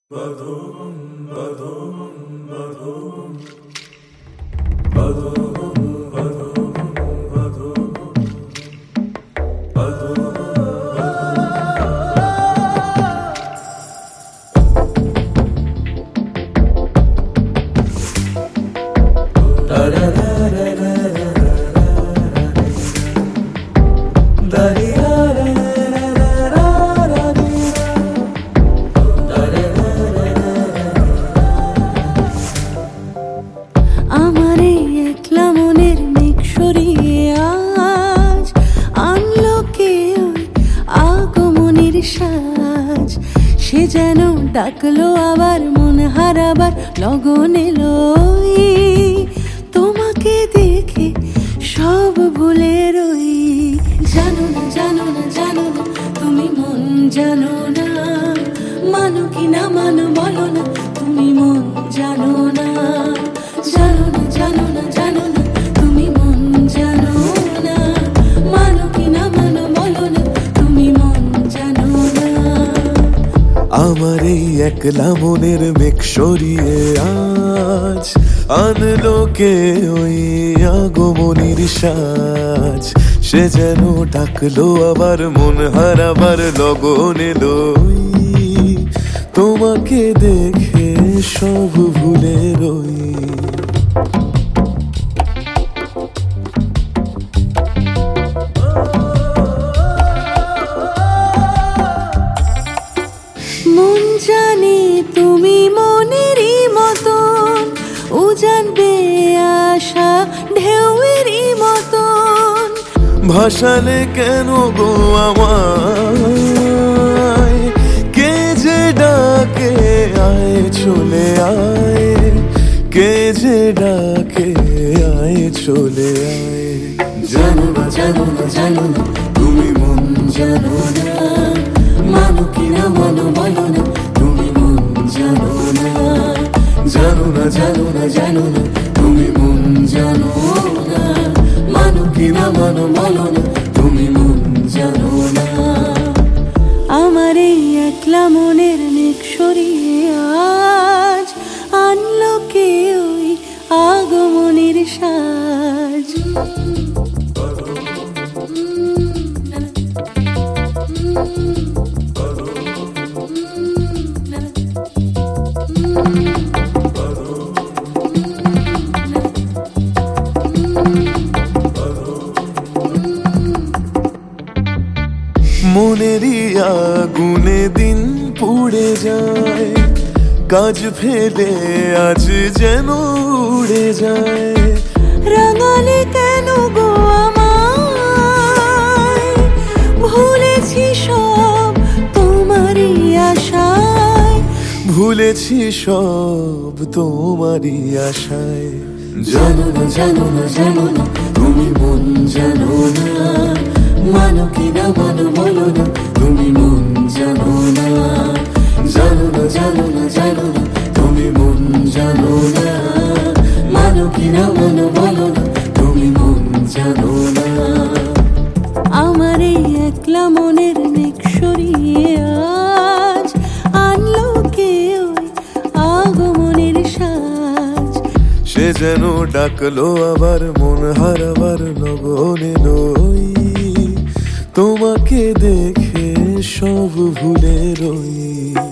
আমার এই একলা মনের মেঘ সরিয়ে আজ আনলো কে ওই আগমনীর সাজ। সে যেন ডাকলো আবার মন হারাবার লগন এলো তোমাকে দেখে সব ভুলে রই। জানো না জানো না জানো না তুমি মন জানো না, মানো কি না মানো বলো না তুমি মন জানো না। জানো না জানো না জানো না তুমি মন জানো না, মানো কি না মানো বলো না তুমি মন জানো না। আমার এই একলা মনের মেঘ সরিয়ে আজ আনলো কে ওই আগমনীর সাজ। সে যেন ডাকলো আবার মন হারাবার লগন এলো তোমাকে দেখে সব ভুলে রই। মন জানে তুমি মনেরই মতন, উজানবে আশা ঢেউয়েরই মতন। ভাসালে কেন গো আমায়, কে যে ডাকে আয় চলে আয়, কে যে ডাকে আয় চলে আয়। জানো না জানো না জানো না তুমি মন জানো না, মানো কি না মানো বলো না তুমি মন জানো না। জানো না জানো না জানো না তুমি মন জানো না, মানো কি না মানো বলো না তুমি মন জানো না। আমার এই একলা মনের মেঘ সরিয়ে আজ আনলো কে ওই আগমনীর সাজ। মনেরই আগুনে দিন পুড়ে যায়, কাজ ফেলে আজ যেন উড়ে যায়। রাঙালে কেন গো আমায়, ভুলেছি সব তোমারই আশায়, ভুলেছি সব তোমারই আশায়। জানো না জানো না জানো না তুমি মন জানো না, মানো কি না মানো বলো না তুমি মন জানো না। জানো না জানো না জানো না তুমি মন জানো না, মানো কি না মানো বলো না তুমি মন জানো না। আমার এই একলা মনের মেঘ সরিয়ে আজ আনলো কে ওই আগমনের সাজ। সে যেন ডাকলো আবার মন হারাবার লগন এলো তোমাকে দেখে সব ভুলে রই।